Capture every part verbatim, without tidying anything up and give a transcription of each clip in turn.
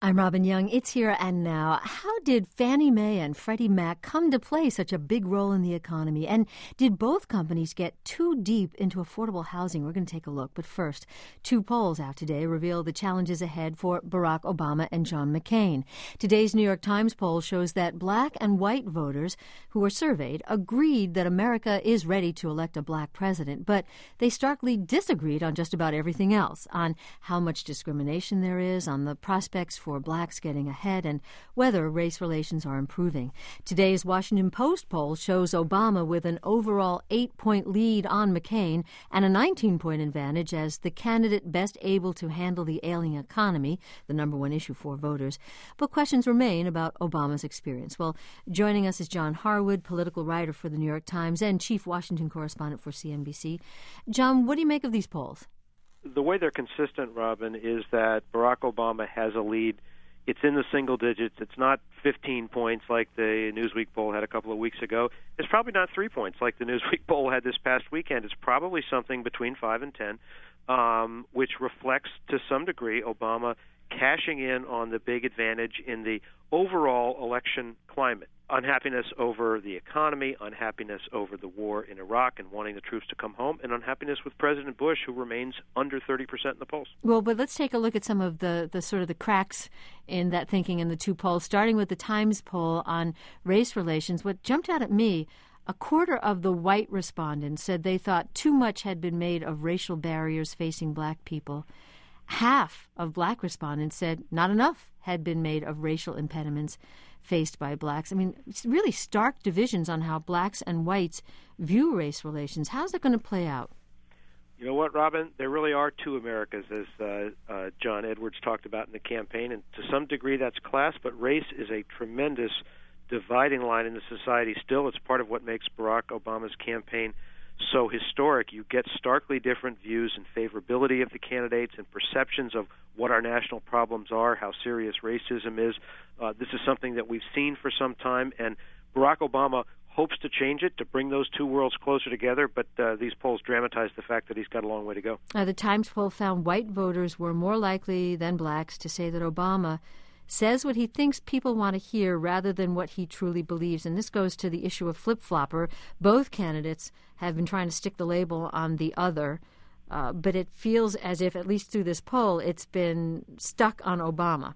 I'm Robin Young. It's Here and Now. How did Fannie Mae and Freddie Mac come to play such a big role in the economy? And did both companies get too deep into affordable housing? We're going to take a look. But first, two polls out today reveal the challenges ahead for Barack Obama and John McCain. Today's New York Times poll shows that black and white voters who were surveyed agreed that America is ready to elect a black president, but they starkly disagreed on just about everything else, on how much discrimination there is, on the prospects for for blacks getting ahead, and whether race relations are improving. Today's Washington Post poll shows Obama with an overall eight-point lead on McCain and a nineteen-point advantage as the candidate best able to handle the ailing economy, the number one issue for voters. But questions remain about Obama's experience. Well, joining us is John Harwood, political writer for the New York Times and chief Washington correspondent for C N B C. John, what do you make of these polls? The way they're consistent, Robin, is that Barack Obama has a lead. It's in the single digits. It's not fifteen points like the Newsweek poll had a couple of weeks ago. It's probably not three points like the Newsweek poll had this past weekend. It's probably something between five and ten, um, which reflects to some degree Obama cashing in on the big advantage in the overall election climate. Unhappiness over the economy, unhappiness over the war in Iraq and wanting the troops to come home, and unhappiness with President Bush, who remains under thirty percent in the polls. Well, but let's take a look at some of the, the sort of the cracks in that thinking in the two polls, starting with the Times poll on race relations. What jumped out at me, a quarter of the white respondents said they thought too much had been made of racial barriers facing black people. Half of black respondents said not enough had been made of racial impediments faced by blacks. I mean, it's really stark divisions on how blacks and whites view race relations. How's that going to play out? You know what, Robin? There really are two Americas, as uh, uh, John Edwards talked about in the campaign, and to some degree that's class, but race is a tremendous dividing line in the society still. It's part of what makes Barack Obama's campaign so historic. You get starkly different views and favorability of the candidates and perceptions of what our national problems are, how serious racism is. Uh, this is something that we've seen for some time, and Barack Obama hopes to change it, to bring those two worlds closer together, but uh, these polls dramatize the fact that he's got a long way to go. Uh, the Times poll found white voters were more likely than blacks to say that Obama says what he thinks people want to hear rather than what he truly believes. And this goes to the issue of flip-flopper. Both candidates have been trying to stick the label on the other, uh, but it feels as if, at least through this poll, it's been stuck on Obama.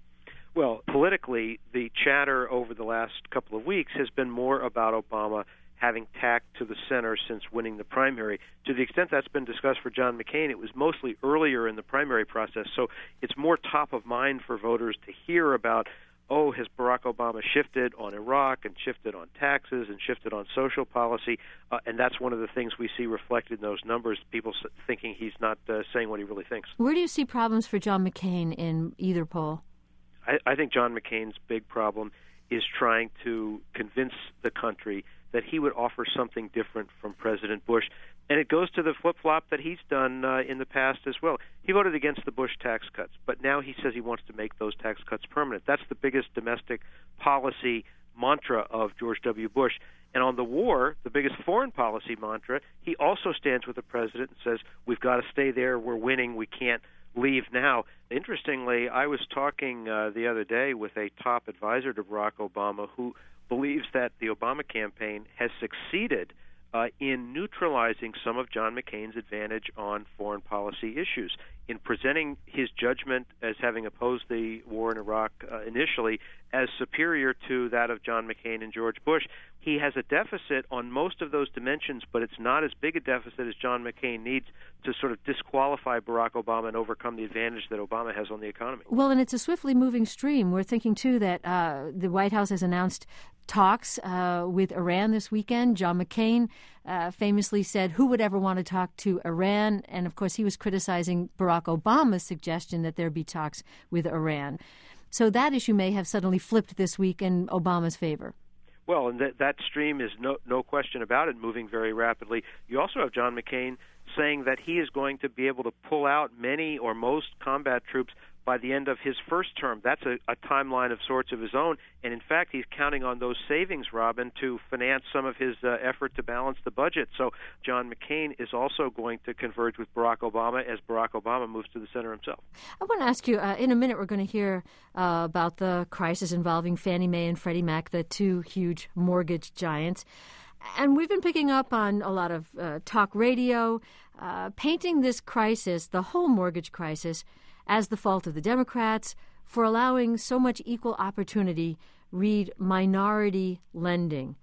Well, politically, the chatter over the last couple of weeks has been more about Obama having tacked to the center since winning the primary. To the extent that's been discussed for John McCain, it was mostly earlier in the primary process, so it's more top of mind for voters to hear about, oh, has Barack Obama shifted on Iraq and shifted on taxes and shifted on social policy, uh, and that's one of the things we see reflected in those numbers, people thinking he's not uh, saying what he really thinks. Where do you see problems for John McCain in either poll? I, I think John McCain's big problem is trying to convince the country that he would offer something different from President Bush. And it goes to the flip-flop that he's done uh, in the past as well. He voted against the Bush tax cuts, but now he says he wants to make those tax cuts permanent. That's the biggest domestic policy mantra of George W. Bush. And on the war, the biggest foreign policy mantra, he also stands with the president and says, we've got to stay there, we're winning, we can't leave now. Interestingly, I was talking uh, the other day with a top advisor to Barack Obama who believes that the Obama campaign has succeeded uh, in neutralizing some of John McCain's advantage on foreign policy issues. In presenting his judgment as having opposed the war in Iraq uh, initially as superior to that of John McCain and George Bush, he has a deficit on most of those dimensions, but it's not as big a deficit as John McCain needs to sort of disqualify Barack Obama and overcome the advantage that Obama has on the economy. Well, and it's a swiftly moving stream. We're thinking, too, that uh, the White House has announced talks uh, with Iran this weekend. John McCain uh, famously said, who would ever want to talk to Iran? And, of course, he was criticizing Barack Obama's suggestion that there be talks with Iran. So that issue may have suddenly flipped this week in Obama's favor. Well, and that, that stream is no, no question about it, moving very rapidly. You also have John McCain saying that he is going to be able to pull out many or most combat troops by the end of his first term. That's a, a timeline of sorts of his own. And in fact, he's counting on those savings, Robin, to finance some of his uh, effort to balance the budget. So John McCain is also going to converge with Barack Obama as Barack Obama moves to the center himself. I want to ask you, uh, in a minute, we're going to hear uh, about the crisis involving Fannie Mae and Freddie Mac, the two huge mortgage giants. And we've been picking up on a lot of uh, talk radio, uh, painting this crisis, the whole mortgage crisis, as the fault of the Democrats for allowing so much equal opportunity, read minority lending.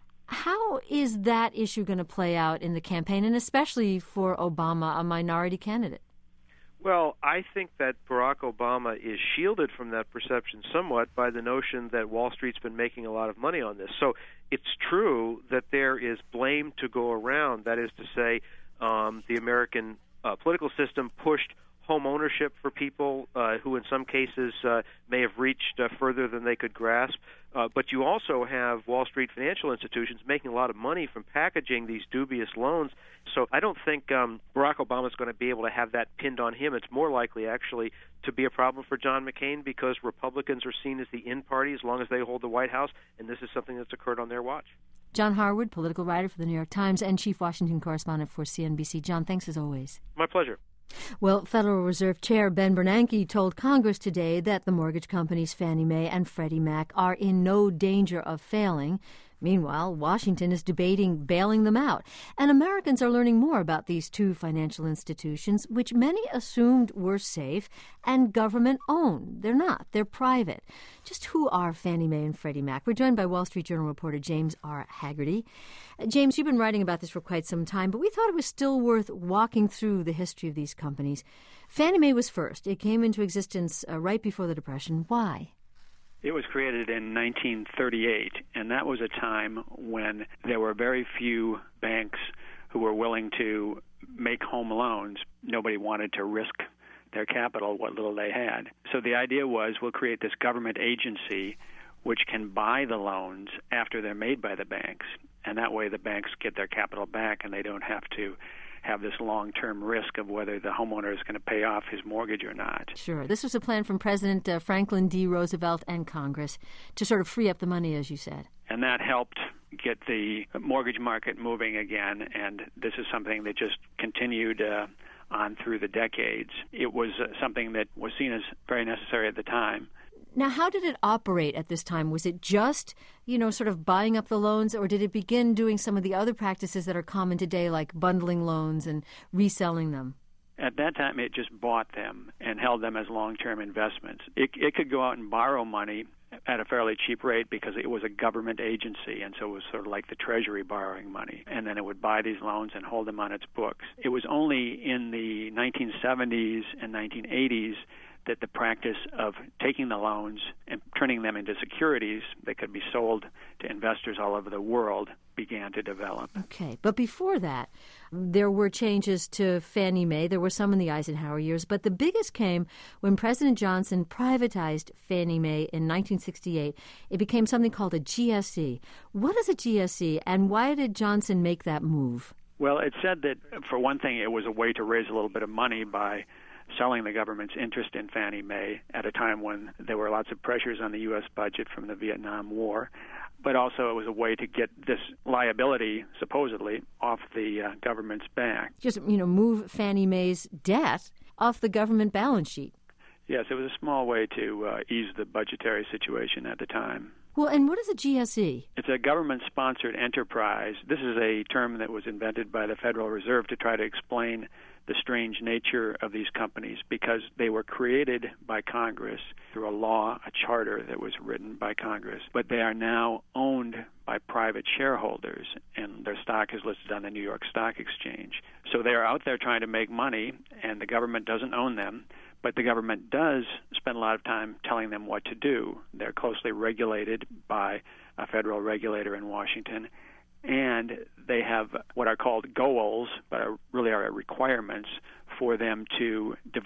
How is that issue going to play out in the campaign, and especially for Obama, a minority candidate? Well, I think that Barack Obama is shielded from that perception somewhat by the notion that Wall Street's been making a lot of money on this. So it's true that there is blame to go around. That is to say, um, the American uh, political system pushed home ownership for people uh, who in some cases uh, may have reached uh, further than they could grasp. Uh, but you also have Wall Street financial institutions making a lot of money from packaging these dubious loans. So I don't think um, Barack Obama is going to be able to have that pinned on him. It's more likely, actually, to be a problem for John McCain because Republicans are seen as the in party as long as they hold the White House, and this is something that's occurred on their watch. John Harwood, political writer for the New York Times and chief Washington correspondent for C N B C. John, thanks as always. My pleasure. Well, Federal Reserve Chair Ben Bernanke told Congress today that the mortgage companies Fannie Mae and Freddie Mac are in no danger of failing. Meanwhile, Washington is debating bailing them out. And Americans are learning more about these two financial institutions, which many assumed were safe and government-owned. They're not. They're private. Just who are Fannie Mae and Freddie Mac? We're joined by Wall Street Journal reporter James R. Haggerty. Uh, James, you've been writing about this for quite some time, but we thought it was still worth walking through the history of these companies. Fannie Mae was first. It came into existence uh, right before the Depression. Why? It was created in nineteen thirty-eight, and that was a time when there were very few banks who were willing to make home loans. Nobody wanted to risk their capital, what little they had. So the idea was we'll create this government agency which can buy the loans after they're made by the banks, and that way the banks get their capital back and they don't have to have this long-term risk of whether the homeowner is going to pay off his mortgage or not. Sure. This was a plan from President uh, Franklin D. Roosevelt and Congress to sort of free up the money, as you said. And that helped get the mortgage market moving again, and this is something that just continued uh, on through the decades. It was uh, something that was seen as very necessary at the time. Now, how did it operate at this time? Was it just, you know, sort of buying up the loans, or did it begin doing some of the other practices that are common today, like bundling loans and reselling them? At that time, it just bought them and held them as long-term investments. It, it could go out and borrow money at a fairly cheap rate because it was a government agency, and so it was sort of like the Treasury borrowing money. And then it would buy these loans and hold them on its books. It was only in the nineteen seventies and nineteen eighties that the practice of taking the loans and turning them into securities that could be sold to investors all over the world began to develop. Okay, but before that, there were changes to Fannie Mae. There were some in the Eisenhower years, but the biggest came when President Johnson privatized Fannie Mae in nineteen sixty-eight. It became something called a G S E. What is a G S E, and why did Johnson make that move? Well, it said that, for one thing, it was a way to raise a little bit of money by selling the government's interest in Fannie Mae at a time when there were lots of pressures on the U S budget from the Vietnam War. But also it was a way to get this liability, supposedly, off the uh, government's back. Just, you know, move Fannie Mae's debt off the government balance sheet. Yes, it was a small way to uh, ease the budgetary situation at the time. Well, and what is a G S E? It's a government-sponsored enterprise. This is a term that was invented by the Federal Reserve to try to explain the strange nature of these companies because they were created by Congress through a law, a charter that was written by Congress, but they are now owned by private shareholders, and their stock is listed on the New York Stock Exchange. So they are out there trying to make money, and the government doesn't own them, but the government does spend a lot of time telling them what to do. They're closely regulated by a federal regulator in Washington, and they have what are called goals, but are really are requirements for them to devote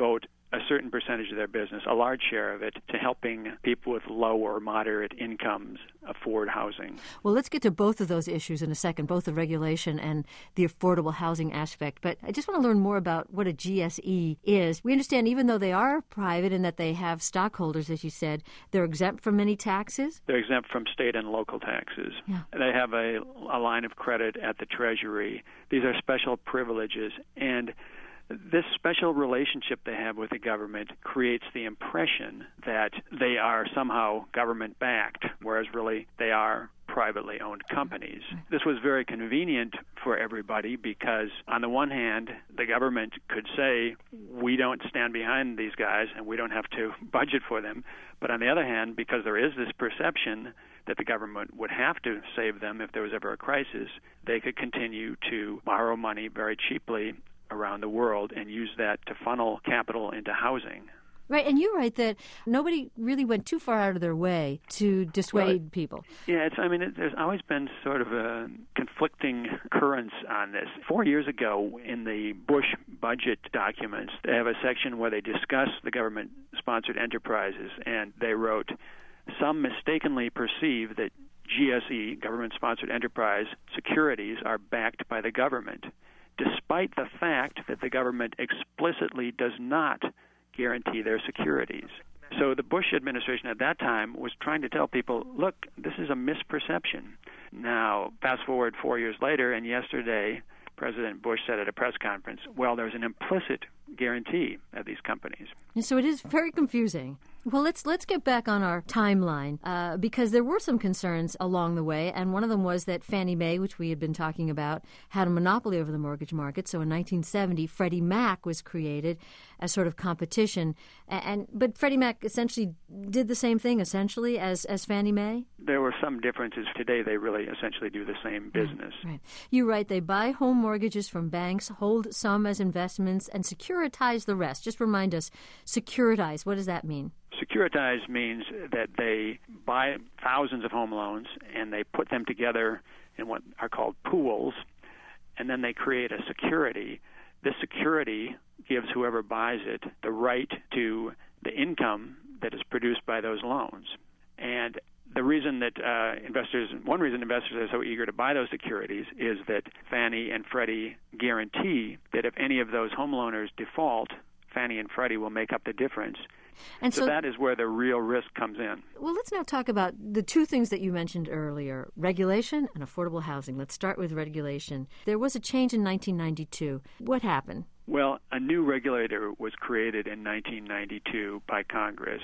a certain percentage of their business, a large share of it, to helping people with low or moderate incomes afford housing. Well, let's get to both of those issues in a second, both the regulation and the affordable housing aspect. But I just want to learn more about what a G S E is. We understand even though they are private and that they have stockholders, as you said, they're exempt from many taxes? They're exempt from state and local taxes. Yeah. They have a, a line of credit at the Treasury. These are special privileges, and this special relationship they have with the government creates the impression that they are somehow government-backed, whereas really they are privately owned companies. This was very convenient for everybody because, on the one hand, the government could say, we don't stand behind these guys and we don't have to budget for them. But on the other hand, because there is this perception that the government would have to save them if there was ever a crisis, they could continue to borrow money very cheaply around the world and use that to funnel capital into housing. Right, and you're right that nobody really went too far out of their way to dissuade well, people. Yeah, it's, I mean, it, there's always been sort of a conflicting currents on this. Four years ago, in the Bush budget documents, they have a section where they discuss the government-sponsored enterprises, and they wrote, some mistakenly perceive that G S E, government-sponsored enterprise, securities are backed by the government, despite the fact that the government explicitly does not guarantee their securities. So the Bush administration at that time was trying to tell people, look, this is a misperception. Now, fast forward four years later, and yesterday, President Bush said at a press conference, well, there's an implicit guarantee of these companies. And so it is very confusing. Well, let's let's get back on our timeline uh, because there were some concerns along the way, and one of them was that Fannie Mae, which we had been talking about, had a monopoly over the mortgage market. So in nineteen seventy, Freddie Mac was created as sort of competition, and, and but Freddie Mac essentially did the same thing essentially as as Fannie Mae. There were some differences. Today, they really essentially do the same business. Right, right. You're right. They buy home mortgages from banks, hold some as investments, and securitize the rest. Just remind us, securitize. What does that mean? Securitize means that they buy thousands of home loans and they put them together in what are called pools, and then they create a security. This security gives whoever buys it the right to the income that is produced by those loans. And the reason that uh, investors, one reason investors are so eager to buy those securities is that Fannie and Freddie guarantee that if any of those homeowners default, Fannie and Freddie will make up the difference. And so, so that is where the real risk comes in. Well, let's now talk about the two things that you mentioned earlier, regulation and affordable housing. Let's start with regulation. There was a change in nineteen ninety-two. What happened? Well, a new regulator was created in nineteen ninety-two by Congress.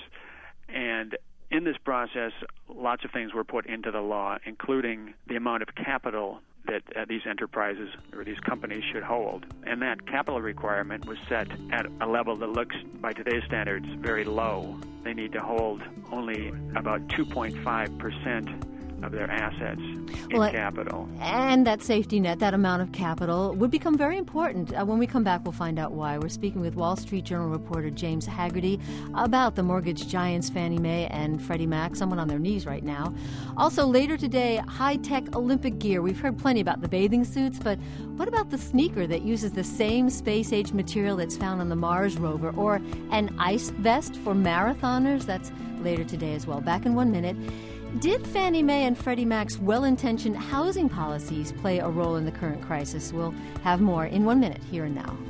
And in this process, lots of things were put into the law, including the amount of capital that uh, these enterprises or these companies should hold. And that capital requirement was set at a level that looks, by today's standards, very low. They need to hold only about two point five percent of their assets in well, capital. And that safety net, that amount of capital, would become very important. Uh, when we come back, we'll find out why. We're speaking with Wall Street Journal reporter James Hagerty about the mortgage giants Fannie Mae and Freddie Mac, someone on their knees right now. Also, later today, high-tech Olympic gear. We've heard plenty about the bathing suits, but what about the sneaker that uses the same space-age material that's found on the Mars rover, or an ice vest for marathoners? That's later today as well. Back in one minute. Did Fannie Mae and Freddie Mac's well-intentioned housing policies play a role in the current crisis? We'll have more in one minute, here and now.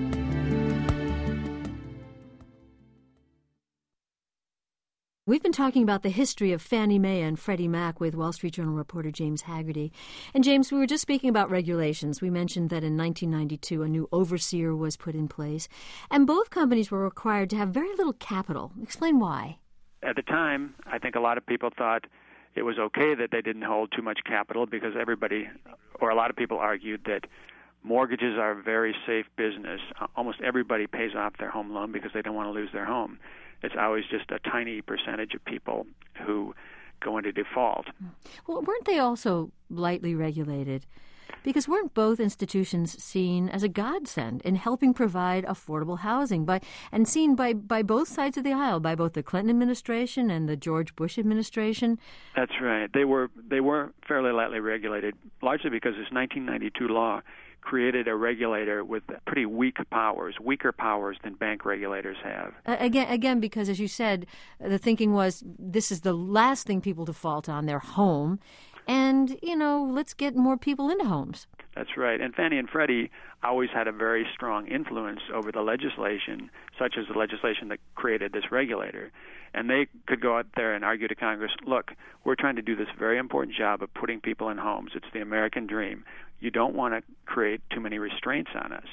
We've been talking about the history of Fannie Mae and Freddie Mac with Wall Street Journal reporter James Hagerty. And James, we were just speaking about regulations. We mentioned that in nineteen ninety-two, a new overseer was put in place, and both companies were required to have very little capital. Explain why. At the time, I think a lot of people thought it was okay that they didn't hold too much capital because everybody, or a lot of people argued that mortgages are a very safe business. Almost everybody pays off their home loan because they don't want to lose their home. It's always just a tiny percentage of people who go into default. Well, weren't they also lightly regulated? Because weren't both institutions seen as a godsend in helping provide affordable housing by and seen by, by both sides of the aisle, by both the Clinton administration and the George Bush administration? That's right. They were they were fairly lightly regulated, largely because this nineteen ninety-two law created a regulator with pretty weak powers, weaker powers than bank regulators have. Uh, again, again, because as you said, the thinking was this is the last thing people default on, their home, and, you know, let's get more people into homes. That's right. And Fannie and Freddie always had a very strong influence over the legislation, such as the legislation that created this regulator. And they could go out there and argue to Congress, look, we're trying to do this very important job of putting people in homes. It's the American dream. You don't want to create too many restraints on us.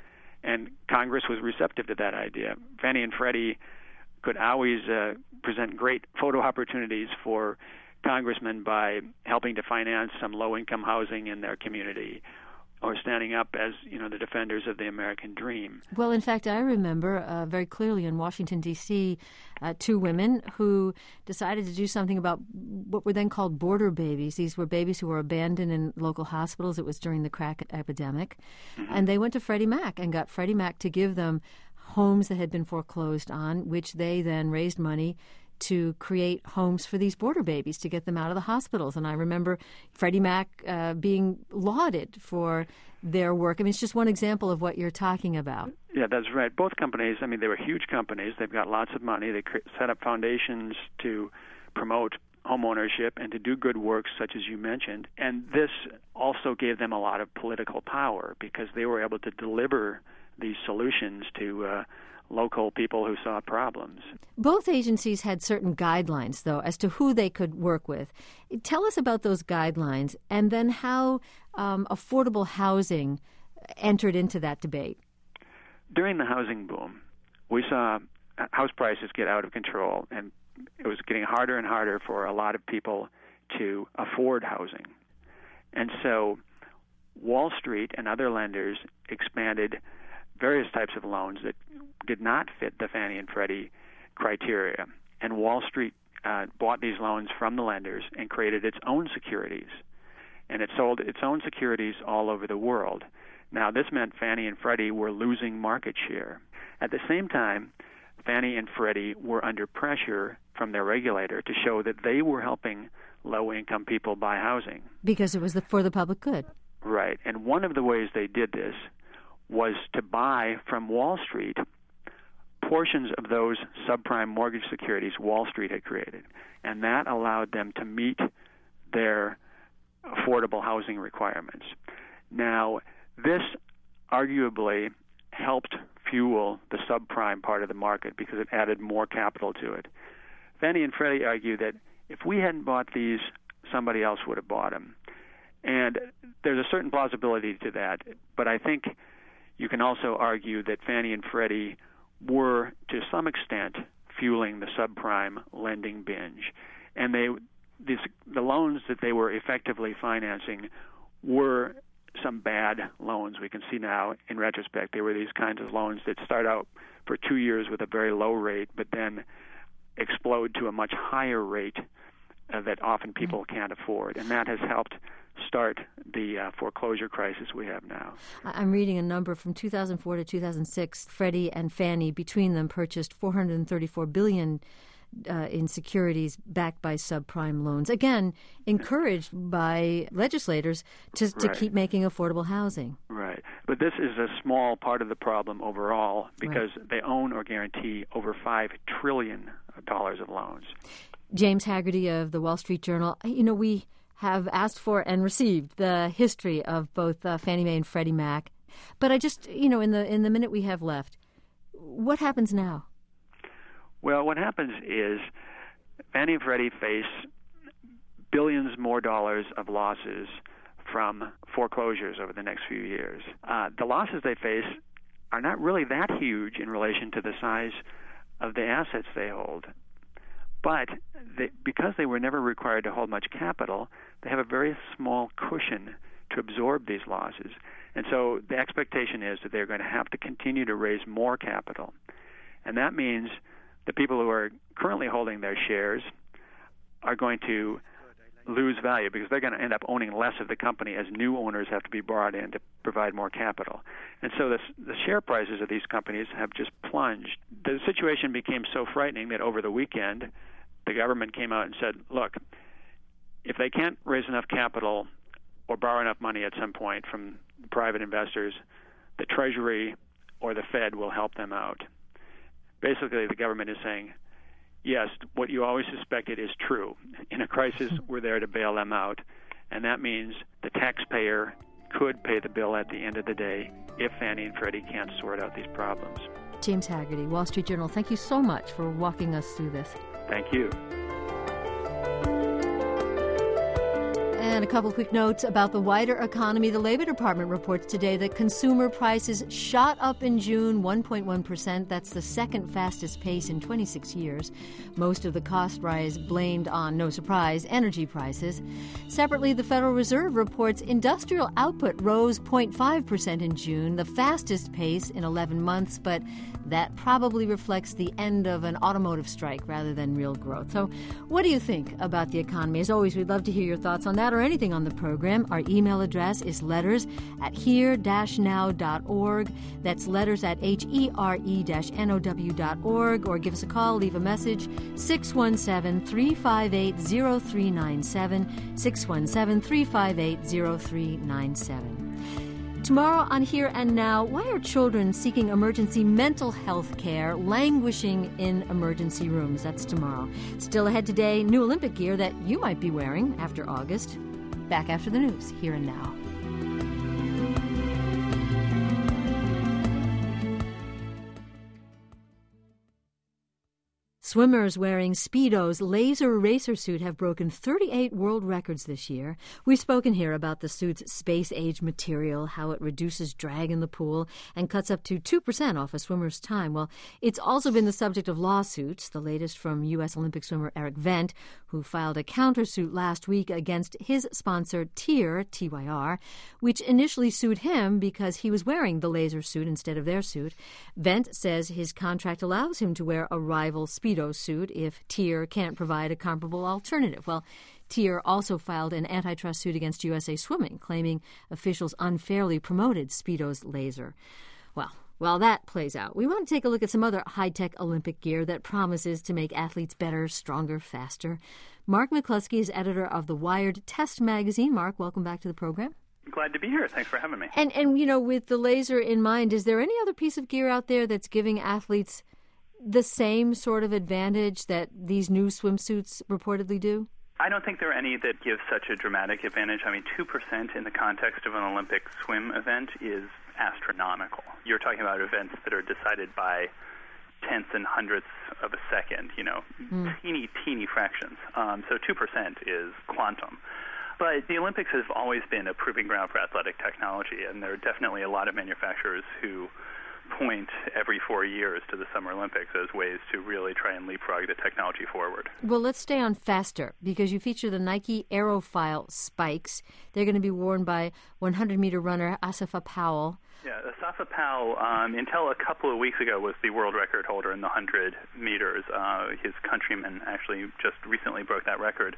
And Congress was receptive to that idea. Fannie and Freddie could always uh, present great photo opportunities for congressmen by helping to finance some low-income housing in their community, or standing up as, you know, the defenders of the American dream. Well, in fact, I remember uh, very clearly in Washington, D C, uh, two women who decided to do something about what were then called border babies. These were babies who were abandoned in local hospitals. It was during the crack epidemic. Mm-hmm. And they went to Freddie Mac and got Freddie Mac to give them homes that had been foreclosed on, which they then raised money to create homes for these border babies to get them out of the hospitals. And I remember Freddie Mac uh, being lauded for their work. I mean, it's just one example of what you're talking about. Yeah, that's right. Both companies, I mean, they were huge companies. They've got lots of money. They cre- set up foundations to promote home ownership and to do good works, such as you mentioned. And this also gave them a lot of political power because they were able to deliver these solutions to uh, local people who saw problems. Both agencies had certain guidelines, though, as to who they could work with. Tell us about those guidelines and then how um, affordable housing entered into that debate. During the housing boom, we saw house prices get out of control, and it was getting harder and harder for a lot of people to afford housing. And so Wall Street and other lenders expanded various types of loans that did not fit the Fannie and Freddie criteria. And Wall Street uh, bought these loans from the lenders and created its own securities. And it sold its own securities all over the world. Now, this meant Fannie and Freddie were losing market share. At the same time, Fannie and Freddie were under pressure from their regulator to show that they were helping low-income people buy housing. Because it was the, for the public good. Right. And one of the ways they did this was to buy from Wall Street portions of those subprime mortgage securities Wall Street had created. And that allowed them to meet their affordable housing requirements. Now, this arguably helped fuel the subprime part of the market because it added more capital to it. Fannie and Freddie argue that if we hadn't bought these, somebody else would have bought them. And there's a certain plausibility to that, but I think you can also argue that Fannie and Freddie were, to some extent, fueling the subprime lending binge. And they, these, the loans that they were effectively financing were some bad loans. We can see now, in retrospect, they were these kinds of loans that start out for two years with a very low rate, but then explode to a much higher rate uh, that often people can't afford. And that has helped start the uh, foreclosure crisis we have now. I'm reading a number from two thousand four to two thousand six. Freddie and Fannie, between them, purchased four hundred thirty-four billion dollars uh, in securities backed by subprime loans. Again, encouraged by legislators to, to right. keep making affordable housing. Right. But this is a small part of the problem overall because right. they own or guarantee over five trillion dollars of loans. James Haggerty of the Wall Street Journal, you know, we have asked for and received the history of both uh, Fannie Mae and Freddie Mac. But I just, you know, in the in the minute we have left, what happens now? Well, what happens is Fannie and Freddie face billions more dollars of losses from foreclosures over the next few years. Uh, the losses they face are not really that huge in relation to the size of the assets they hold. But they, because they were never required to hold much capital, they have a very small cushion to absorb these losses. And so the expectation is that they're going to have to continue to raise more capital. And that means the people who are currently holding their shares are going to lose value because they're going to end up owning less of the company as new owners have to be brought in to provide more capital. And so the, the share prices of these companies have just plunged. The situation became so frightening that over the weekend, the government came out and said, look, if they can't raise enough capital or borrow enough money at some point from private investors, the Treasury or the Fed will help them out. Basically, the government is saying, yes, what you always suspected is true. In a crisis, we're there to bail them out. And that means the taxpayer could pay the bill at the end of the day if Fannie and Freddie can't sort out these problems. James Hagerty, Wall Street Journal, thank you so much for walking us through this. Thank you. And a couple of quick notes about the wider economy. The Labor Department reports today that consumer prices shot up in June one point one percent. That's the second fastest pace in twenty-six years. Most of the cost rise blamed on, no surprise, energy prices. Separately, the Federal Reserve reports industrial output rose zero point five percent in June, the fastest pace in eleven months, but that probably reflects the end of an automotive strike rather than real growth. So what do you think about the economy? As always, we'd love to hear your thoughts on that or anything on the program. Our email address is letters at here dash now dot org. That's letters at H E R E dash N O W dot org. Or give us a call, leave a message, six one seven, three five eight, zero three nine seven, six one seven, three five eight, zero three nine seven. Tomorrow on Here and Now, why are children seeking emergency mental health care languishing in emergency rooms? That's tomorrow. Still ahead today, new Olympic gear that you might be wearing after August. Back after the news, Here and Now. Swimmers wearing Speedo's laser racer suit have broken thirty-eight world records this year. We've spoken here about the suit's space-age material, how it reduces drag in the pool and cuts up to two percent off a swimmer's time. Well, it's also been the subject of lawsuits, the latest from U S Olympic swimmer Eric Vent, who filed a countersuit last week against his sponsor Tyr, T Y R, which initially sued him because he was wearing the laser suit instead of their suit. Vent says his contract allows him to wear a rival Speedo suit if Tyr can't provide a comparable alternative. Well, Tyr also filed an antitrust suit against U S A Swimming, claiming officials unfairly promoted Speedo's laser. Well, while that plays out, we want to take a look at some other high-tech Olympic gear that promises to make athletes better, stronger, faster. Mark McCluskey is editor of the Wired Test magazine. Mark, welcome back to the program. Glad to be here. Thanks for having me. And, and you know, with the laser in mind, is there any other piece of gear out there that's giving athletes the same sort of advantage that these new swimsuits reportedly do? I don't think there are any that give such a dramatic advantage. I mean, two percent in the context of an Olympic swim event is astronomical. You're talking about events that are decided by tenths and hundredths of a second, you know, mm. teeny, teeny fractions. Um, so two percent is quantum. But the Olympics have always been a proving ground for athletic technology, and there are definitely a lot of manufacturers who point every four years to the Summer Olympics as ways to really try and leapfrog the technology forward. Well, let's stay on faster, because you feature the Nike Aerophile spikes. They're going to be worn by one hundred meter runner Asafa Powell. Yeah, Asafa Powell, um, until a couple of weeks ago, was the world record holder in the one hundred meters. Uh, his countryman actually just recently broke that record.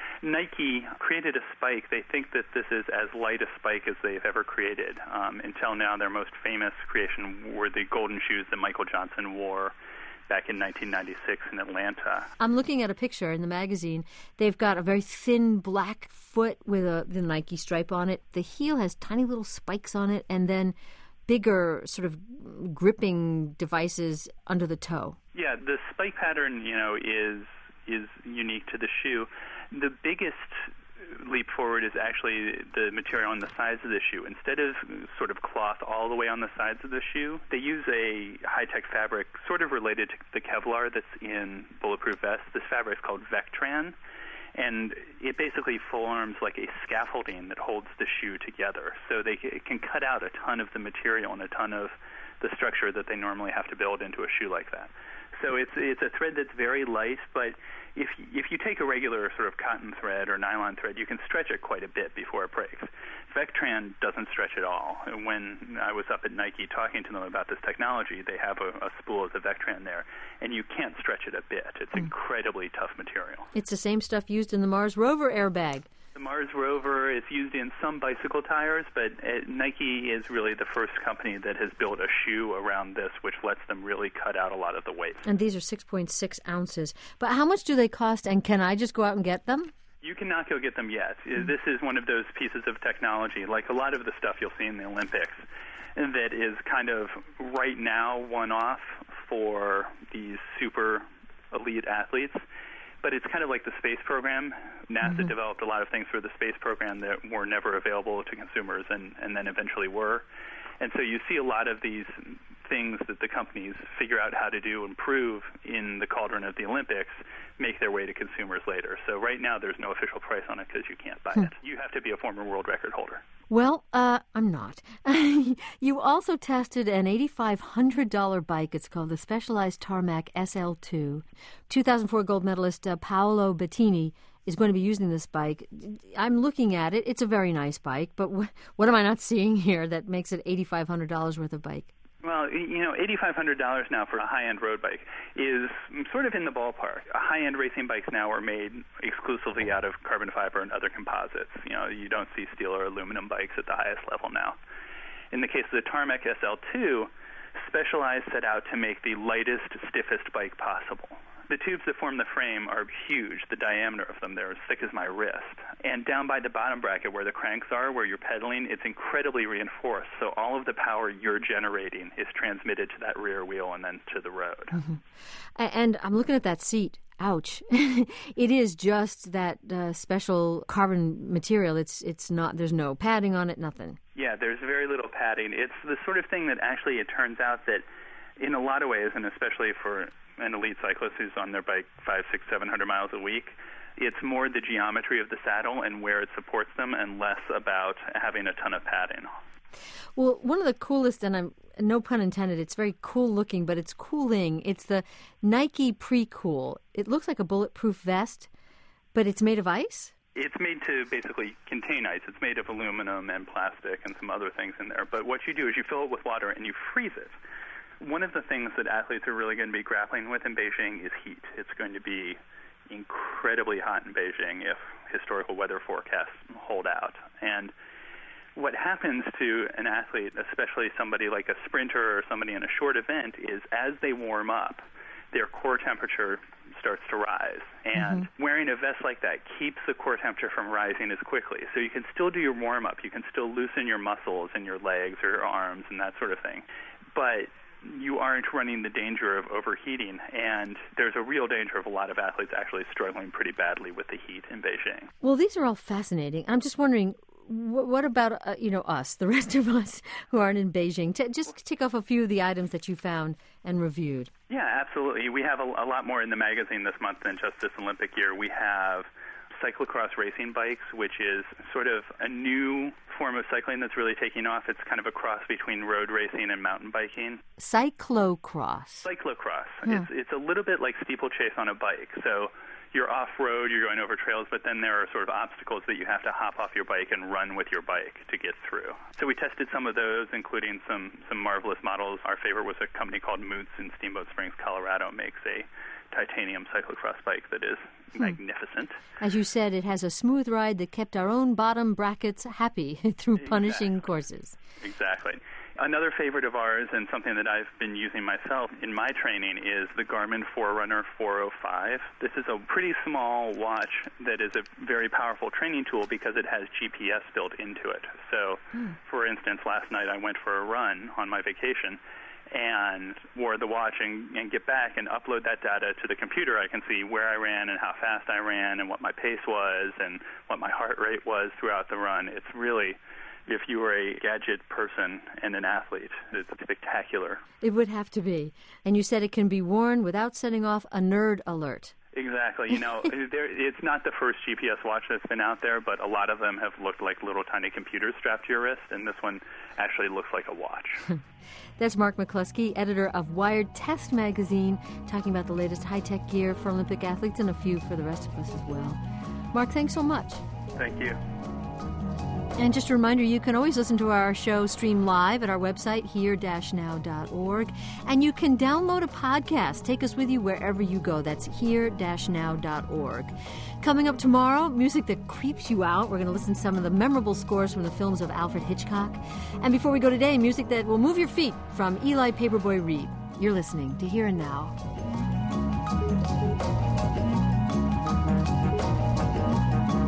Nike created a spike. They think that this is as light a spike as they've ever created. Um, until now, their most famous creation were the golden shoes that Michael Johnson wore back in nineteen ninety-six in Atlanta. I'm looking at a picture in the magazine. They've got a very thin black foot with a the Nike stripe on it. The heel has tiny little spikes on it, and then bigger sort of gripping devices under the toe. Yeah, the spike pattern, you know, is is unique to the shoe. The biggest leap forward is actually the material on the sides of the shoe. Instead of sort of cloth all the way on the sides of the shoe, they use a high-tech fabric sort of related to the Kevlar that's in bulletproof vests. This fabric is called Vectran, and it basically forms like a scaffolding that holds the shoe together. So they it can cut out a ton of the material and a ton of the structure that they normally have to build into a shoe like that. So it's it's a thread that's very light, but if if you take a regular sort of cotton thread or nylon thread, you can stretch it quite a bit before it breaks. Vectran doesn't stretch at all. When I was up at Nike talking to them about this technology, they have a, a spool of the Vectran there, and you can't stretch it a bit. It's mm. incredibly tough material. It's the same stuff used in the Mars rover airbag. The Mars rover is used in some bicycle tires, but uh, Nike is really the first company that has built a shoe around this, which lets them really cut out a lot of the weight. And these are six point six ounces. But how much do they cost, and can I just go out and get them? You cannot go get them yet. This is one of those pieces of technology, like a lot of the stuff you'll see in the Olympics, that is kind of right now one-off for these super elite athletes. But it's kind of like the space program. NASA mm-hmm. developed a lot of things for the space program that were never available to consumers and, and then eventually were. And so you see a lot of these things that the companies figure out how to do, improve in the cauldron of the Olympics, make their way to consumers later. So right now there's no official price on it because you can't buy hmm. it. You have to be a former world record holder. Well, uh, I'm not. You also tested an eight thousand five hundred dollars bike. It's called the Specialized Tarmac S L two. two thousand four gold medalist uh, Paolo Bettini is going to be using this bike. I'm looking at it. It's a very nice bike, but wh- what am I not seeing here that makes it eight thousand five hundred dollars worth of bike? Well, you know, eight thousand five hundred dollars now for a high-end road bike is sort of in the ballpark. High-end racing bikes now are made exclusively out of carbon fiber and other composites. You know, you don't see steel or aluminum bikes at the highest level now. In the case of the Tarmac S L two, Specialized set out to make the lightest, stiffest bike possible. The tubes that form the frame are huge. The diameter of them, they're as thick as my wrist. And down by the bottom bracket where the cranks are, where you're pedaling, it's incredibly reinforced. So all of the power you're generating is transmitted to that rear wheel and then to the road. Mm-hmm. And I'm looking at that seat. Ouch. It is just that uh, special carbon material. It's it's not, there's no padding on it, nothing. Yeah, there's very little padding. It's the sort of thing that actually it turns out that in a lot of ways, and especially for an elite cyclist who's on their bike five, six, seven hundred miles a week, it's more the geometry of the saddle and where it supports them and less about having a ton of padding. Well, one of the coolest, and I'm no pun intended, it's very cool looking, but it's cooling. It's the Nike Pre-Cool. It looks like a bulletproof vest, but it's made of ice? It's made to basically contain ice. It's made of aluminum and plastic and some other things in there. But what you do is you fill it with water and you freeze it. One of the things that athletes are really going to be grappling with in Beijing is heat. It's going to be incredibly hot in Beijing if historical weather forecasts hold out. And what happens to an athlete, especially somebody like a sprinter or somebody in a short event, is as they warm up, their core temperature starts to rise. And mm-hmm. wearing a vest like that keeps the core temperature from rising as quickly. So you can still do your warm-up. You can still loosen your muscles in your legs or your arms and that sort of thing. But you aren't running the danger of overheating, and there's a real danger of a lot of athletes actually struggling pretty badly with the heat in Beijing. Well, these are all fascinating. I'm just wondering, wh- what about, uh, you know, us, the rest of us who aren't in Beijing? T- just tick off a few of the items that you found and reviewed. Yeah, absolutely. We have a, a lot more in the magazine this month than just this Olympic year. We have cyclocross racing bikes, which is sort of a new form of cycling that's really taking off. It's kind of a cross between road racing and mountain biking. Cyclocross. Cyclocross. Huh. It's, it's a little bit like steeplechase on a bike. So you're off-road, you're going over trails, but then there are sort of obstacles that you have to hop off your bike and run with your bike to get through. So we tested some of those, including some, some marvelous models. Our favorite was a company called Moots in Steamboat Springs, Colorado, makes a titanium cyclocross bike that is hmm. magnificent. As you said, it has a smooth ride that kept our own bottom brackets happy through punishing exactly. courses. Exactly. Another favorite of ours, and something that I've been using myself in my training, is the Garmin Forerunner four oh five. This is a pretty small watch that is a very powerful training tool because it has G P S built into it. So, hmm. for instance, last night I went for a run on my vacation and wore the watch and, and get back and upload that data to the computer. I can see where I ran and how fast I ran and what my pace was and what my heart rate was throughout the run. It's really, if you were a gadget person and an athlete, it's spectacular. It would have to be. And you said it can be worn without setting off a nerd alert. Exactly. You know, there, it's not the first G P S watch that's been out there, but a lot of them have looked like little tiny computers strapped to your wrist, and this one actually looks like a watch. That's Mark McCluskey, editor of Wired Test Magazine, talking about the latest high-tech gear for Olympic athletes and a few for the rest of us as well. Mark, thanks so much. Thank you. And just a reminder, you can always listen to our show stream live at our website, here dash now dot org. And you can download a podcast. Take us with you wherever you go. That's here dash now dot org. Coming up tomorrow, music that creeps you out. We're going to listen to some of the memorable scores from the films of Alfred Hitchcock. And before we go today, music that will move your feet from Eli Paperboy Reed. You're listening to Here and Now.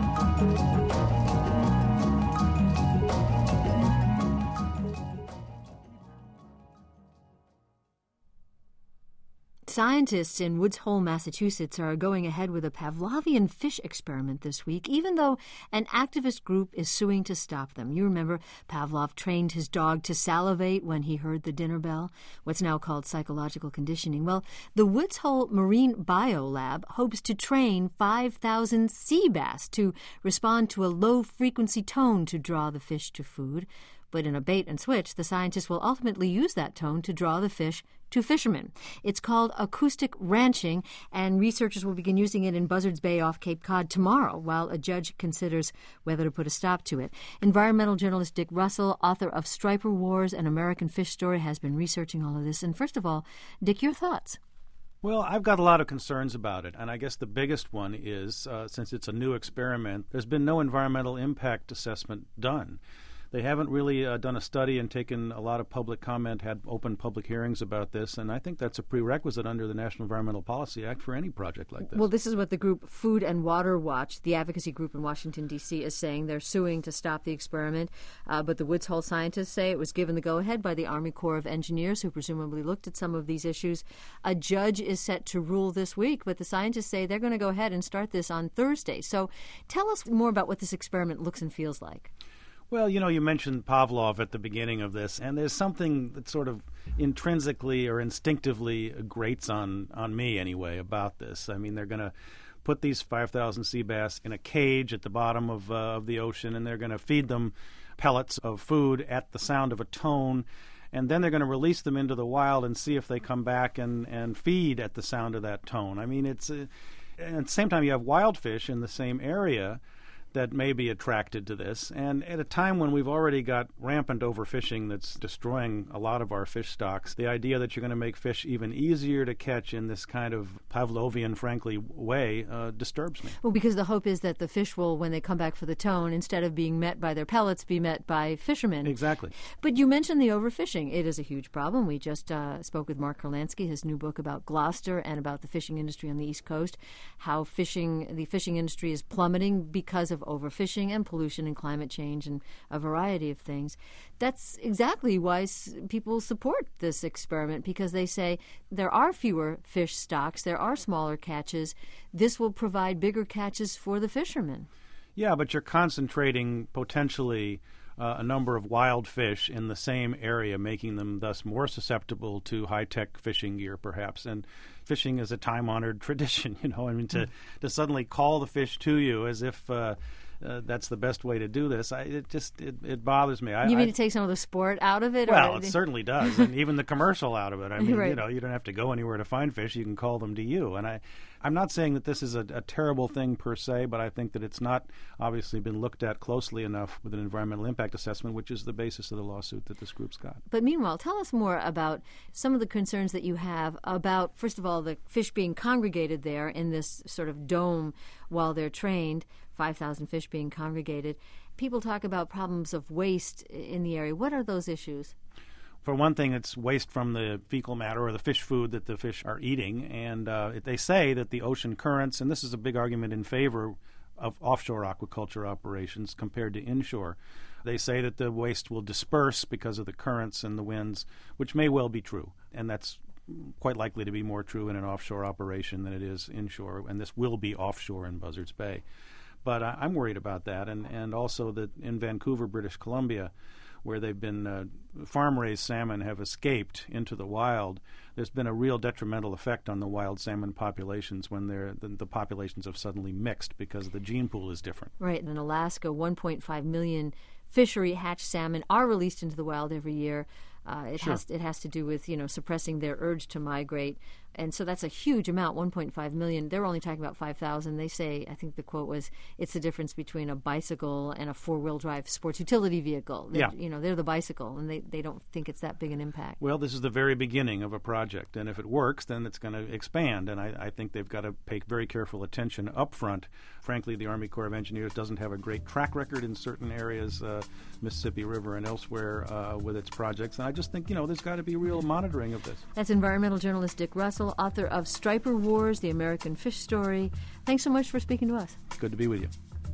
Scientists in Woods Hole, Massachusetts are going ahead with a Pavlovian fish experiment this week, even though an activist group is suing to stop them. You remember Pavlov trained his dog to salivate when he heard the dinner bell, what's now called psychological conditioning. Well, the Woods Hole Marine Biolab hopes to train five thousand sea bass to respond to a low-frequency tone to draw the fish to food. But in a bait and switch, the scientists will ultimately use that tone to draw the fish to fishermen. It's called acoustic ranching, and researchers will begin using it in Buzzards Bay off Cape Cod tomorrow, while a judge considers whether to put a stop to it. Environmental journalist Dick Russell, author of Striper Wars, An American Fish Story, has been researching all of this. And first of all, Dick, your thoughts? Well, I've got a lot of concerns about it, and I guess the biggest one is, uh, since it's a new experiment, there's been no environmental impact assessment done. They haven't really uh, done a study and taken a lot of public comment, had open public hearings about this, and I think that's a prerequisite under the National Environmental Policy Act for any project like this. Well, this is what the group Food and Water Watch, the advocacy group in Washington, D C, is saying. They're suing to stop the experiment, uh, but the Woods Hole scientists say it was given the go-ahead by the Army Corps of Engineers, who presumably looked at some of these issues. A judge is set to rule this week, but the scientists say they're going to go ahead and start this on Thursday. So tell us more about what this experiment looks and feels like. Well, you know, you mentioned Pavlov at the beginning of this, and there's something that sort of intrinsically or instinctively grates on, on me anyway about this. I mean, they're going to put these five thousand sea bass in a cage at the bottom of, uh, of the ocean, and they're going to feed them pellets of food at the sound of a tone, and then they're going to release them into the wild and see if they come back and, and feed at the sound of that tone. I mean, it's uh, at the same time you have wild fish in the same area that may be attracted to this. And at a time when we've already got rampant overfishing that's destroying a lot of our fish stocks, the idea that you're going to make fish even easier to catch in this kind of Pavlovian, frankly, way uh, disturbs me. Well, because the hope is that the fish will, when they come back for the tone, instead of being met by their pellets, be met by fishermen. Exactly. But you mentioned the overfishing. It is a huge problem. We just uh, spoke with Mark Kurlansky, his new book about Gloucester and about the fishing industry on the East Coast, how fishing, the fishing industry is plummeting because of overfishing and pollution and climate change and a variety of things. That's exactly why s- people support this experiment, because they say there are fewer fish stocks, there are smaller catches. This will provide bigger catches for the fishermen. Yeah, but you're concentrating potentially uh, a number of wild fish in the same area, making them thus more susceptible to high-tech fishing gear, perhaps. And fishing is a time-honored tradition, you know. I mean, to, to suddenly call the fish to you as if uh, uh, that's the best way to do this, I, it just it, it bothers me. I, you mean I, to take some of the sport out of it? Well, or? it certainly does, and even the commercial out of it. I mean, Right. you know, you don't have to go anywhere to find fish; you can call them to you. And I, I'm not saying that this is a, a terrible thing per se, but I think that it's not obviously been looked at closely enough with an environmental impact assessment, which is the basis of the lawsuit that this group's got. But meanwhile, tell us more about some of the concerns that you have about, first of all, the fish being congregated there in this sort of dome while they're trained, five thousand fish being congregated. People talk about problems of waste in the area. What are those issues? For one thing, it's waste from the fecal matter or the fish food that the fish are eating. And uh, they say that the ocean currents, and this is a big argument in favor of offshore aquaculture operations compared to inshore. They say that the waste will disperse because of the currents and the winds, which may well be true. And that's quite likely to be more true in an offshore operation than it is inshore. And this will be offshore in Buzzards Bay. But I, I'm worried about that. And, and also that in Vancouver, British Columbia, where they've been uh, farm-raised salmon have escaped into the wild, there's been a real detrimental effect on the wild salmon populations when they're, the, the populations have suddenly mixed because the gene pool is different. Right. And in Alaska, one point five million fishery-hatched salmon are released into the wild every year. Uh, it Sure. has it has to do with, you know, suppressing their urge to migrate. And so that's a huge amount, one point five million. They're only talking about five thousand. They say, I think the quote was, it's the difference between a bicycle and a four-wheel drive sports utility vehicle. They're, Yeah. You know, they're the bicycle, and they, they don't think it's that big an impact. Well, this is the very beginning of a project, and if it works, then it's going to expand, and I, I think they've got to pay very careful attention up front. Frankly, the Army Corps of Engineers doesn't have a great track record in certain areas, uh, Mississippi River and elsewhere, uh, with its projects, and I just think, you know, there's got to be real monitoring of this. That's environmental journalist Dick Russell, author of Striper Wars, The American Fish Story. Thanks so much for speaking to us. Good to be with you.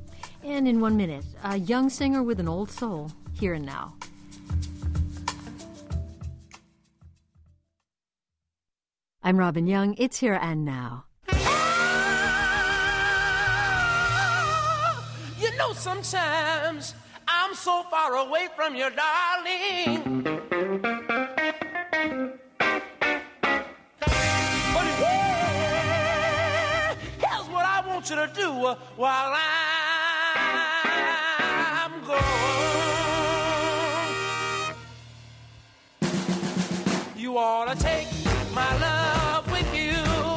And in one minute, a young singer with an old soul, Here and Now. I'm Robin Young. It's Here and Now. You know, sometimes I'm so far away from you, darling. But yeah, here's what I want you to do while I'm gone. You ought to take my love with you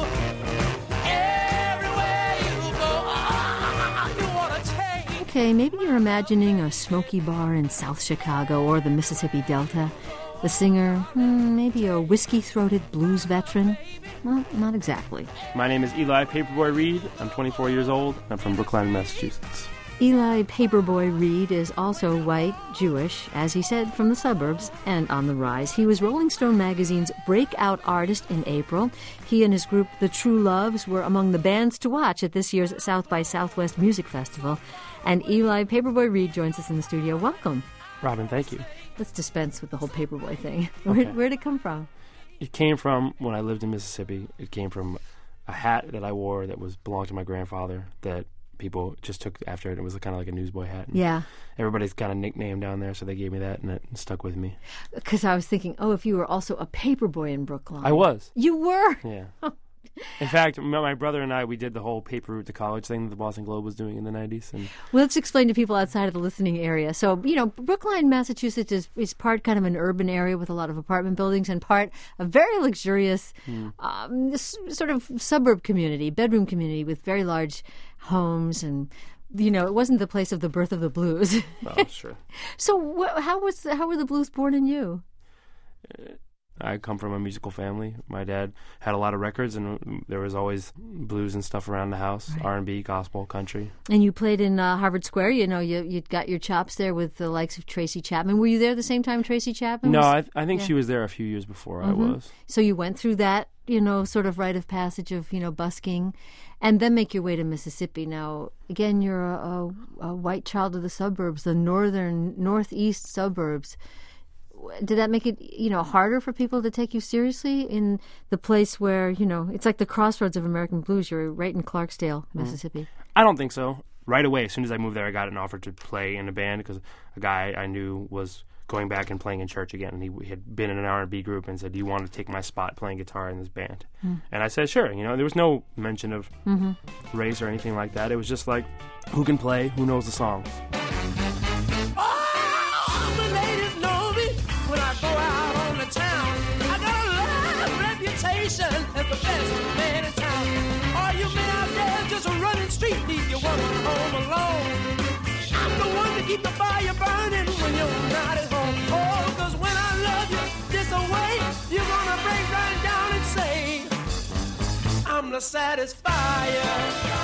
everywhere you go. You ought to take. Okay, maybe you're imagining a smoky bar in South Chicago or the Mississippi Delta. The singer, hmm, maybe a whiskey-throated blues veteran? Well, not exactly. My name is Eli Paperboy Reed. I'm twenty-four years old. I'm from Brookline, Massachusetts. Eli Paperboy Reed is also white, Jewish, as he said, from the suburbs, and on the rise. He was Rolling Stone magazine's breakout artist in April. He and his group, The True Loves, were among the bands to watch at this year's South by Southwest Music Festival. And Eli Paperboy Reed joins us in the studio. Welcome. Robin, thank you. Let's dispense with the whole Paperboy thing. Where, Okay. Where'd it come from? It came from when I lived in Mississippi. It came from a hat that I wore that was belonged to my grandfather that people just took after it. It was kind of like a newsboy hat. And Yeah. everybody's got a nickname down there, so they gave me that, and it stuck with me. Because I was thinking, oh, if you were also a paperboy in Brookline. I was. You were? Yeah. In fact, my my brother and I, we did the whole paper route to college thing that the Boston Globe was doing in the nineties. And Well, let's explain to people outside of the listening area. So, you know, Brookline, Massachusetts is, is part kind of an urban area with a lot of apartment buildings and part a very luxurious um, s- sort of suburb community, bedroom community with very large homes. And, you know, it wasn't the place of the birth of the blues. oh, sure. So wh- how was how were the blues born in you? I come from a musical family. My dad had a lot of records, and there was always blues and stuff around the house, Right. R and B, gospel, country. And you played in uh, Harvard Square. You know, you you got your chops there with the likes of Tracy Chapman. Were you there the same time Tracy Chapman No, was? I, I think yeah. she was there a few years before Mhm. I was. So you went through that, you know, sort of rite of passage of, you know, busking, and then make your way to Mississippi. Now, again, you're a, a, a white child of the suburbs, the northern, northeast suburbs. Did that make it, you know, harder for people to take you seriously in the place where, you know, it's like the crossroads of American blues? You're right in Clarksdale, Mississippi. I don't think so. Right away, as soon as I moved there, I got an offer to play in a band because a guy I knew was going back and playing in church again, and he had been in an R and B group and said, "Do you want to take my spot playing guitar in this band?" Mm. And I said, "Sure." You know, there was no mention of Mm-hmm. race or anything like that. It was just like, who can play, who knows the songs. Oh, the ladies know me when I go out on the town. I got a loud reputation as the best man in town. All you men out there just running street, leave your woman home alone. I'm the one to keep the fire burning when you're not at home. Oh, 'cause when I love you this way, you're gonna break right down and say, I'm the satisfier.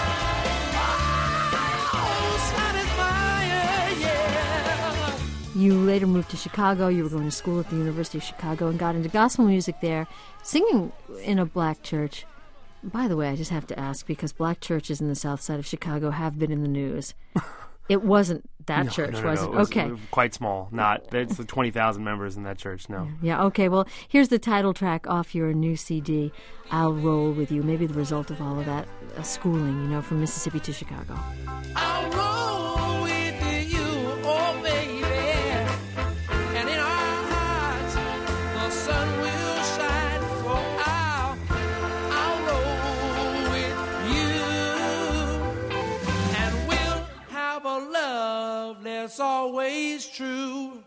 Oh, satisfier, yeah. You later moved to Chicago. You were going to school at the University of Chicago and got into gospel music there, singing in a black church. By the way, I just have to ask, because black churches in the south side of Chicago have been in the news. It wasn't that No, church, no, no, was no. it? It was Okay. quite small. Not, it's the twenty thousand members in that church, no. Yeah, okay. Well, here's the title track off your new C D, I'll Roll With You. Maybe the result of all of that uh, schooling, you know, from Mississippi to Chicago. I'll roll with you, oh baby, and in our hearts the sun will shine. For I'll, I'll roll with you, and we'll have a love that's always true.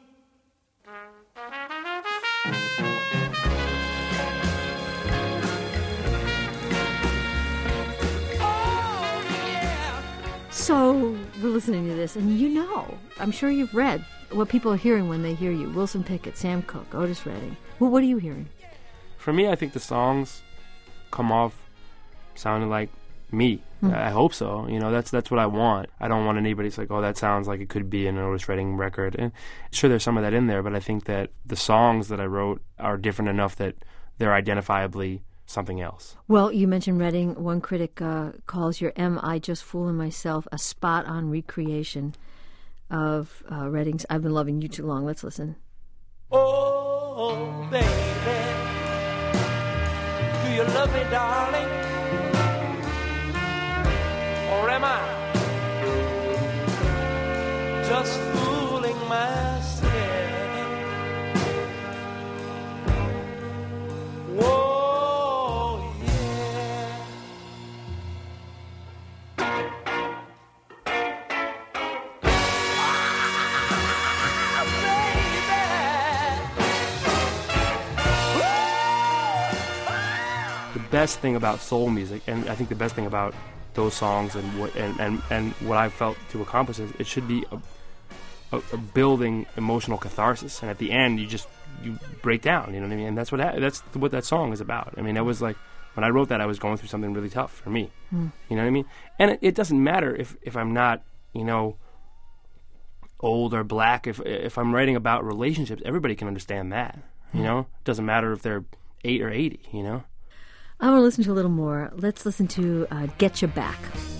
Oh yeah. So we're listening to this, and you know, I'm sure you've read what people are hearing when they hear you. Wilson Pickett, Sam Cooke, Otis Redding. Well, what are you hearing? For me, I think the songs come off sounding like me. Hmm. I hope so. You know, that's that's what I want. I don't want anybody to say, oh, that sounds like it could be an Otis Redding record. And sure, there's some of that in there, but I think that the songs that I wrote are different enough that they're identifiably something else. Well, you mentioned Redding. One critic uh, calls your Am I Just Fooling Myself a spot-on recreation of uh, Redding's I've Been Loving You Too Long. Let's listen. Oh, baby, do you love me, darling? Or am I just fooling myself? Whoa, yeah. Ah, baby. The best thing about soul music, and I think the best thing about those songs and what and, and, and what I felt to accomplish is it should be a, a, a building emotional catharsis, and at the end you just you break down, you know what I mean? And that's what ha- that's what that song is about. I mean, it was like when I wrote that, I was going through something really tough for me. Mm. You know what I mean? And it, it doesn't matter if, if I'm not, you know, old or black. If if I'm writing about relationships, everybody can understand that. You mm. know, it doesn't matter if they're eight or eighty. You know. I want to listen to a little more. Let's listen to uh, Get You Back.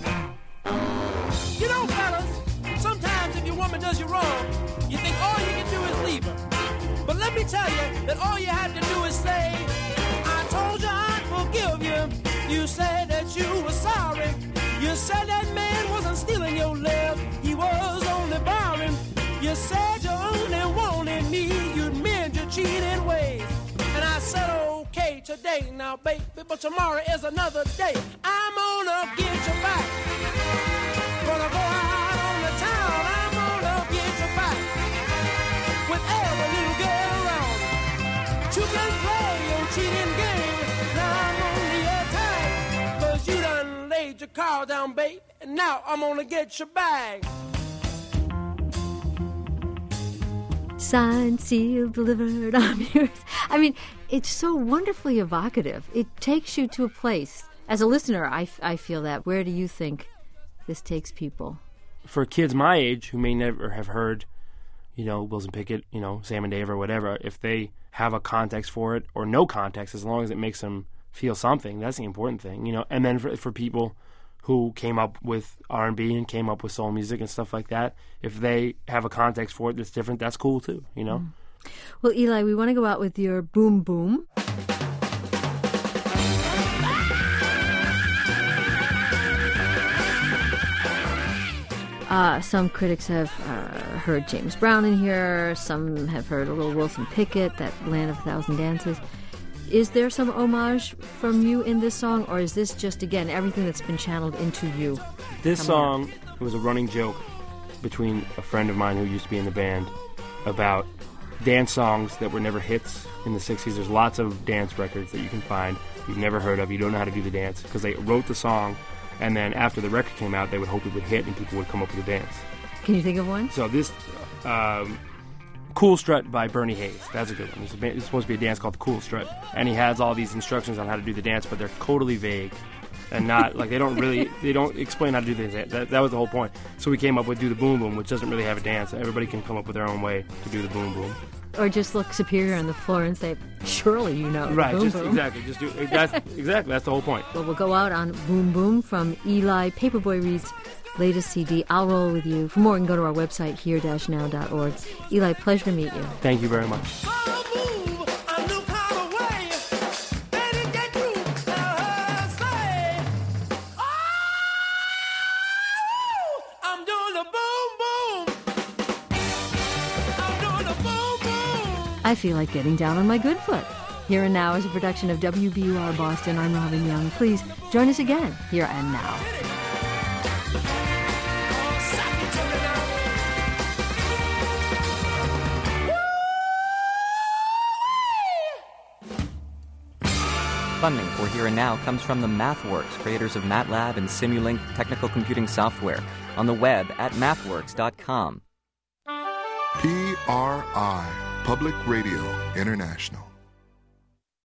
You know, fellas, sometimes if your woman does you wrong, you think all you can do is leave her. But let me tell you that all you have to do is say, I told you I'd forgive you. You said that you were sorry. You said that man wasn't stealing your love. He was only borrowing. You said you only wanted me. You'd mend your cheating ways. And I said, okay, today now, baby, but tomorrow is another day. I'm gonna get you back. Gonna go out on the town. I'm gonna get you back. With every little girl around. You can play your cheating game. Now I'm on the attack. Cause you done laid your car down, baby. And now I'm gonna get you back. Signed, sealed, delivered, I'm yours. I mean, it's so wonderfully evocative. It takes you to a place. As a listener, I, I feel that. Where do you think this takes people? For kids my age who may never have heard, you know, Wilson Pickett, you know, Sam and Dave or whatever, if they have a context for it or no context, as long as it makes them feel something, that's the important thing, you know. And then for, for people who came up with R and B and came up with soul music and stuff like that, if they have a context for it that's different, that's cool too, you know? Mm. Well, Eli, we want to go out with your Boom Boom. Uh, some critics have uh, heard James Brown in here. Some have heard a little Wilson Pickett, that Land of a Thousand Dances. Is there some homage from you in this song, or is this just, again, everything that's been channeled into you? This song out? was a running joke between a friend of mine who used to be in the band about dance songs that were never hits in the sixties. There's lots of dance records that you can find you've never heard of. You don't know how to do the dance because they wrote the song, and then after the record came out, they would hope it would hit and people would come up with a dance. Can you think of one? So this... Um, Cool Strut by Bernie Hayes. That's a good one. It's, a, it's supposed to be a dance called the Cool Strut. And he has all these instructions on how to do the dance, but they're totally vague. And not, like, they don't really, they don't explain how to do the dance. That, that was the whole point. So we came up with Do the Boom Boom, which doesn't really have a dance. Everybody can come up with their own way to do the Boom Boom. Or just look superior on the floor and say, surely you know. Right, boom, just, boom. exactly. Just do, that's, exactly, that's the whole point. Well, we'll go out on Boom Boom from Eli Paperboy Reed's latest C D, I'll Roll With You. For more, you can go to our website, here dash now dot org. Eli, pleasure to meet you. Thank you very much. I feel like getting down on my good foot. Here and Now is a production of W B U R Boston. I'm Robin Young. Please join us again, Here and Now. Funding for Here and Now comes from the MathWorks, creators of MATLAB and Simulink technical computing software, on the web at mathworks dot com. P R I, Public Radio International.